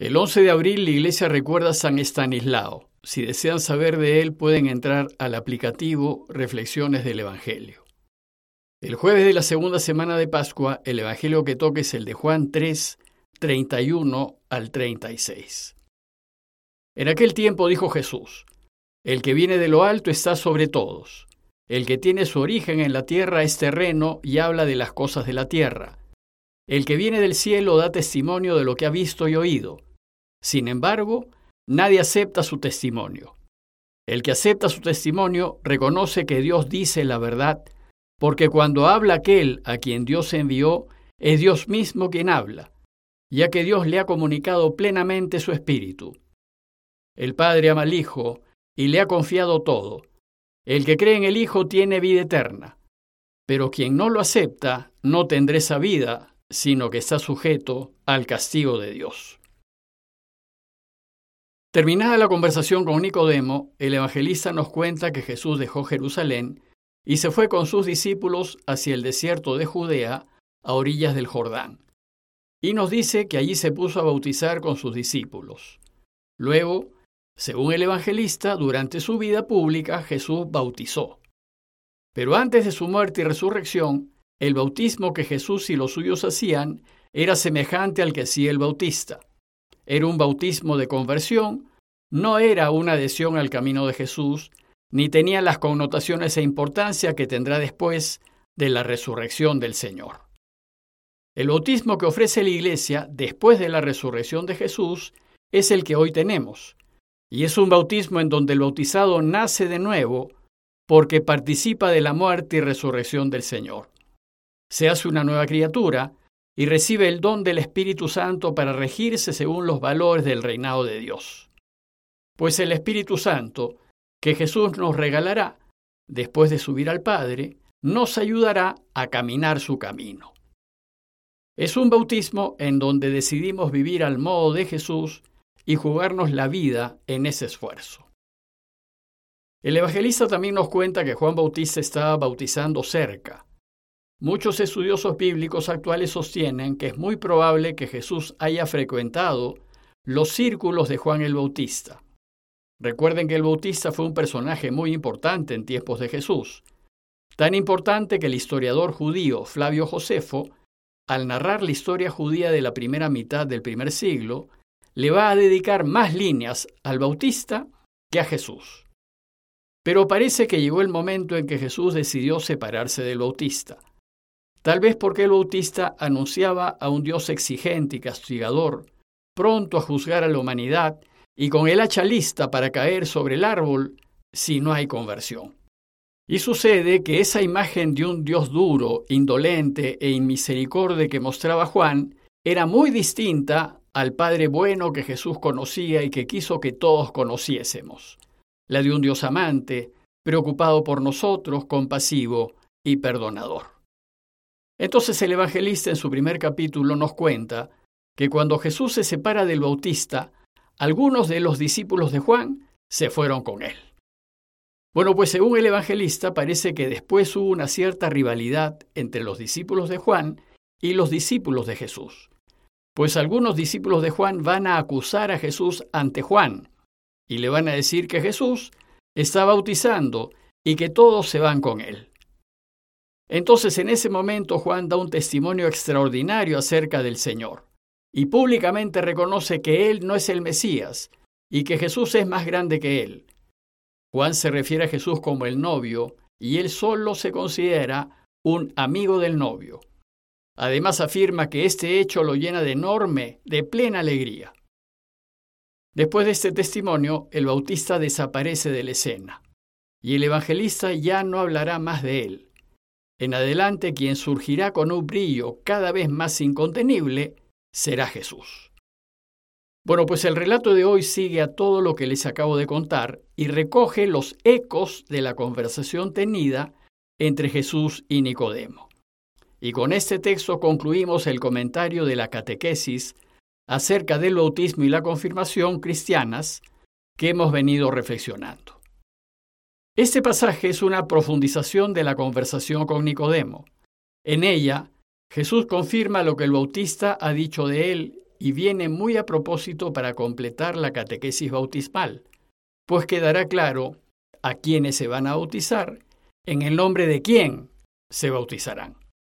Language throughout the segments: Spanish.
El 11 de abril la iglesia recuerda a San Estanislao. Si desean saber de él, pueden entrar al aplicativo Reflexiones del Evangelio. El jueves de la segunda semana de Pascua, el Evangelio que toca es el de Juan 3, 31 al 36. En aquel tiempo dijo Jesús: El que viene de lo alto está sobre todos. El que tiene su origen en la tierra es terreno y habla de las cosas de la tierra. El que viene del cielo da testimonio de lo que ha visto y oído. Sin embargo, nadie acepta su testimonio. El que acepta su testimonio reconoce que Dios dice la verdad, porque cuando habla aquel a quien Dios envió, es Dios mismo quien habla, ya que Dios le ha comunicado plenamente su espíritu. El Padre ama al Hijo y le ha confiado todo. El que cree en el Hijo tiene vida eterna, pero quien no lo acepta no tendrá esa vida, sino que está sujeto al castigo de Dios. Terminada la conversación con Nicodemo, el evangelista nos cuenta que Jesús dejó Jerusalén y se fue con sus discípulos hacia el desierto de Judea, a orillas del Jordán. Y nos dice que allí se puso a bautizar con sus discípulos. Luego, según el evangelista, durante su vida pública Jesús bautizó. Pero antes de su muerte y resurrección, el bautismo que Jesús y los suyos hacían era semejante al que hacía el bautista. Era un bautismo de conversión, no era una adhesión al camino de Jesús, ni tenía las connotaciones e importancia que tendrá después de la resurrección del Señor. El bautismo que ofrece la Iglesia después de la resurrección de Jesús es el que hoy tenemos, y es un bautismo en donde el bautizado nace de nuevo porque participa de la muerte y resurrección del Señor. Se hace una nueva criatura y recibe el don del Espíritu Santo para regirse según los valores del reinado de Dios. Pues el Espíritu Santo, que Jesús nos regalará después de subir al Padre, nos ayudará a caminar su camino. Es un bautismo en donde decidimos vivir al modo de Jesús y jugarnos la vida en ese esfuerzo. El evangelista también nos cuenta que Juan Bautista estaba bautizando cerca. Muchos estudiosos bíblicos actuales sostienen que es muy probable que Jesús haya frecuentado los círculos de Juan el Bautista. Recuerden que el Bautista fue un personaje muy importante en tiempos de Jesús, tan importante que el historiador judío Flavio Josefo, al narrar la historia judía de la primera mitad del primer siglo, le va a dedicar más líneas al Bautista que a Jesús. Pero parece que llegó el momento en que Jesús decidió separarse del Bautista. Tal vez porque el Bautista anunciaba a un Dios exigente y castigador, pronto a juzgar a la humanidad y con el hacha lista para caer sobre el árbol si no hay conversión. Y sucede que esa imagen de un Dios duro, indolente e inmisericordia que mostraba Juan era muy distinta al Padre bueno que Jesús conocía y que quiso que todos conociésemos. La de un Dios amante, preocupado por nosotros, compasivo y perdonador. Entonces el evangelista en su primer capítulo nos cuenta que cuando Jesús se separa del Bautista, algunos de los discípulos de Juan se fueron con él. Bueno, pues según el evangelista parece que después hubo una cierta rivalidad entre los discípulos de Juan y los discípulos de Jesús. Pues algunos discípulos de Juan van a acusar a Jesús ante Juan y le van a decir que Jesús está bautizando y que todos se van con él. Entonces en ese momento Juan da un testimonio extraordinario acerca del Señor y públicamente reconoce que él no es el Mesías y que Jesús es más grande que él. Juan se refiere a Jesús como el novio y él solo se considera un amigo del novio. Además afirma que este hecho lo llena de plena alegría. Después de este testimonio, el Bautista desaparece de la escena y el evangelista ya no hablará más de él. En adelante, quien surgirá con un brillo cada vez más incontenible será Jesús. Bueno, pues el relato de hoy sigue a todo lo que les acabo de contar y recoge los ecos de la conversación tenida entre Jesús y Nicodemo. Y con este texto concluimos el comentario de la catequesis acerca del bautismo y la confirmación cristianas que hemos venido reflexionando. Este pasaje es una profundización de la conversación con Nicodemo. En ella, Jesús confirma lo que el Bautista ha dicho de él y viene muy a propósito para completar la catequesis bautismal, pues quedará claro a quiénes se van a bautizar, en el nombre de quién se bautizarán.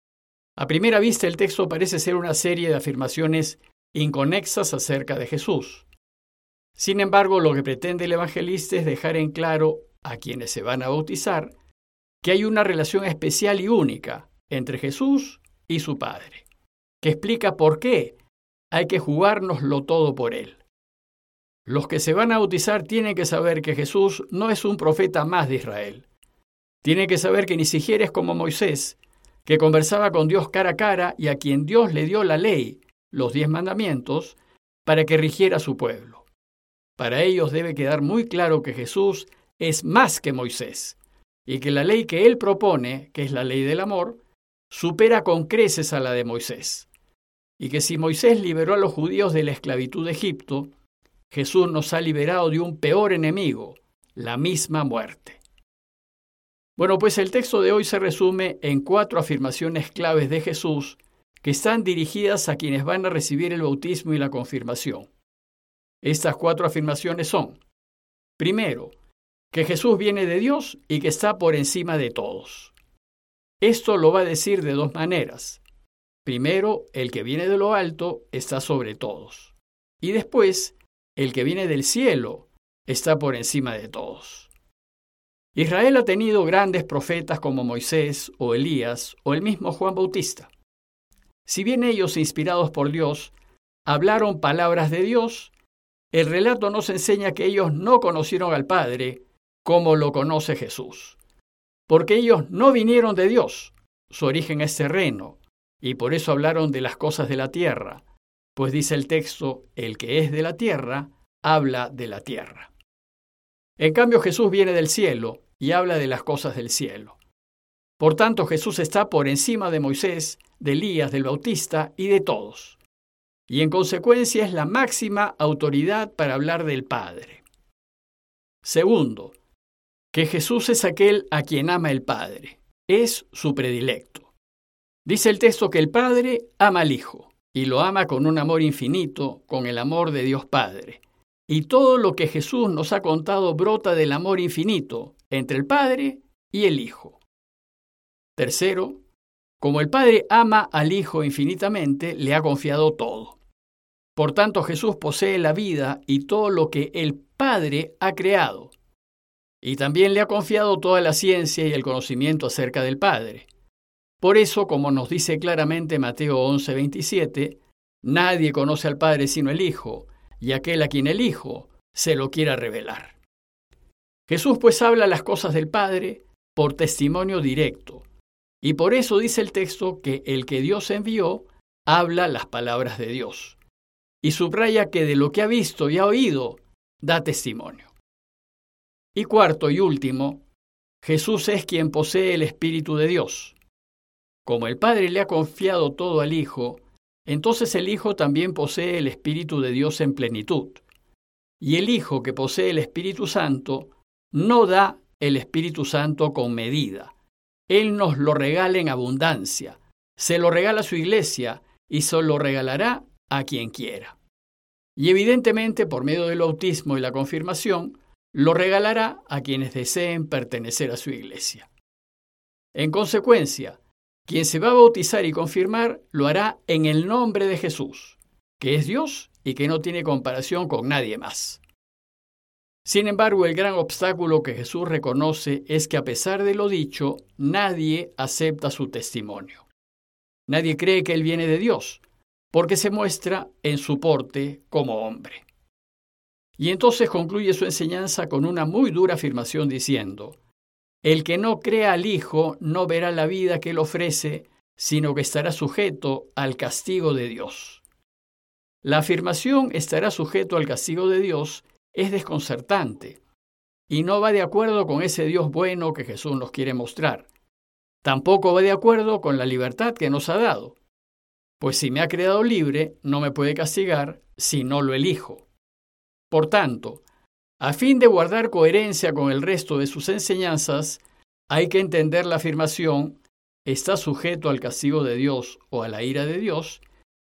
A primera vista, el texto parece ser una serie de afirmaciones inconexas acerca de Jesús. Sin embargo, lo que pretende el evangelista es dejar en claro a quienes se van a bautizar que hay una relación especial y única entre Jesús y su Padre, que explica por qué hay que jugárnoslo todo por Él. Los que se van a bautizar tienen que saber que Jesús no es un profeta más de Israel. Tienen que saber que ni siquiera es como Moisés, que conversaba con Dios cara a cara y a quien Dios le dio la ley, los 10 mandamientos, para que rigiera a su pueblo. Para ellos debe quedar muy claro que Jesús es más que Moisés, y que la ley que él propone, que es la ley del amor, supera con creces a la de Moisés. Y que si Moisés liberó a los judíos de la esclavitud de Egipto, Jesús nos ha liberado de un peor enemigo, la misma muerte. Bueno, pues el texto de hoy se resume en 4 afirmaciones claves de Jesús que están dirigidas a quienes van a recibir el bautismo y la confirmación. Estas 4 afirmaciones son: primero, que Jesús viene de Dios y que está por encima de todos. Esto lo va a decir de 2 maneras. Primero, el que viene de lo alto está sobre todos. Y después, el que viene del cielo está por encima de todos. Israel ha tenido grandes profetas como Moisés o Elías o el mismo Juan Bautista. Si bien ellos, inspirados por Dios, hablaron palabras de Dios, el relato nos enseña que ellos no conocieron al Padre como lo conoce Jesús. Porque ellos no vinieron de Dios, su origen es terreno, y por eso hablaron de las cosas de la tierra, pues dice el texto, el que es de la tierra, habla de la tierra. En cambio, Jesús viene del cielo y habla de las cosas del cielo. Por tanto, Jesús está por encima de Moisés, de Elías, del Bautista y de todos. Y en consecuencia es la máxima autoridad para hablar del Padre. Segundo, que Jesús es aquel a quien ama el Padre, es su predilecto. Dice el texto que el Padre ama al Hijo, y lo ama con un amor infinito, con el amor de Dios Padre. Y todo lo que Jesús nos ha contado brota del amor infinito entre el Padre y el Hijo. Tercero, como el Padre ama al Hijo infinitamente, le ha confiado todo. Por tanto, Jesús posee la vida y todo lo que el Padre ha creado. Y también le ha confiado toda la ciencia y el conocimiento acerca del Padre. Por eso, como nos dice claramente Mateo 11:27, nadie conoce al Padre sino el Hijo, y aquel a quien el Hijo se lo quiera revelar. Jesús pues habla las cosas del Padre por testimonio directo, y por eso dice el texto que el que Dios envió habla las palabras de Dios, y subraya que de lo que ha visto y ha oído da testimonio. Y cuarto y último, Jesús es quien posee el Espíritu de Dios. Como el Padre le ha confiado todo al Hijo, entonces el Hijo también posee el Espíritu de Dios en plenitud. Y el Hijo que posee el Espíritu Santo no da el Espíritu Santo con medida. Él nos lo regala en abundancia, se lo regala a su iglesia y se lo regalará a quien quiera. Y evidentemente, por medio del bautismo y la confirmación, lo regalará a quienes deseen pertenecer a su iglesia. En consecuencia, quien se va a bautizar y confirmar lo hará en el nombre de Jesús, que es Dios y que no tiene comparación con nadie más. Sin embargo, el gran obstáculo que Jesús reconoce es que a pesar de lo dicho, nadie acepta su testimonio. Nadie cree que Él viene de Dios, porque se muestra en su porte como hombre. Y entonces concluye su enseñanza con una muy dura afirmación diciendo: el que no crea al Hijo no verá la vida que Él ofrece, sino que estará sujeto al castigo de Dios. La afirmación estará sujeto al castigo de Dios es desconcertante y no va de acuerdo con ese Dios bueno que Jesús nos quiere mostrar. Tampoco va de acuerdo con la libertad que nos ha dado, pues si me ha creado libre, no me puede castigar si no lo elijo. Por tanto, a fin de guardar coherencia con el resto de sus enseñanzas, hay que entender la afirmación: está sujeto al castigo de Dios o a la ira de Dios,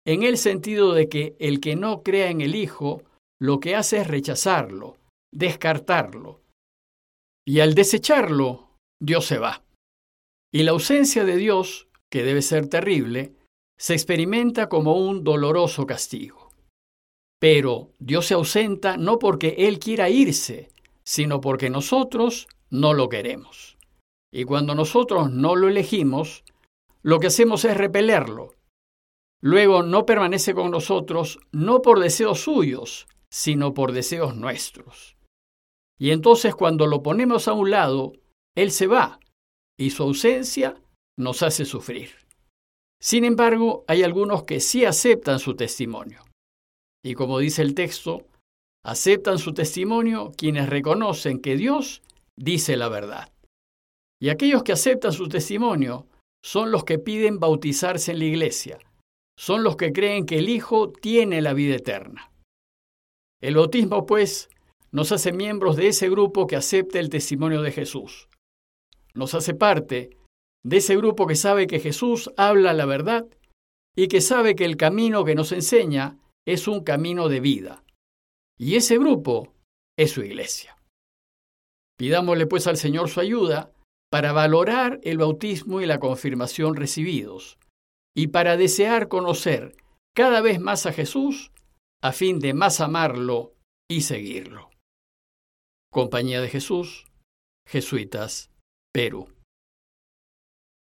en el sentido de que el que no crea en el Hijo, lo que hace es rechazarlo, descartarlo. Y al desecharlo, Dios se va. Y la ausencia de Dios, que debe ser terrible, se experimenta como un doloroso castigo. Pero Dios se ausenta no porque Él quiera irse, sino porque nosotros no lo queremos. Y cuando nosotros no lo elegimos, lo que hacemos es repelerlo. Luego no permanece con nosotros no por deseos suyos, sino por deseos nuestros. Y entonces cuando lo ponemos a un lado, Él se va, y su ausencia nos hace sufrir. Sin embargo, hay algunos que sí aceptan su testimonio. Y como dice el texto, aceptan su testimonio quienes reconocen que Dios dice la verdad. Y aquellos que aceptan su testimonio son los que piden bautizarse en la iglesia. Son los que creen que el Hijo tiene la vida eterna. El bautismo, pues, nos hace miembros de ese grupo que acepta el testimonio de Jesús. Nos hace parte de ese grupo que sabe que Jesús habla la verdad y que sabe que el camino que nos enseña es un camino de vida. Y ese grupo es su iglesia. Pidámosle pues al Señor su ayuda para valorar el bautismo y la confirmación recibidos y para desear conocer cada vez más a Jesús a fin de más amarlo y seguirlo. Compañía de Jesús, Jesuitas, Perú.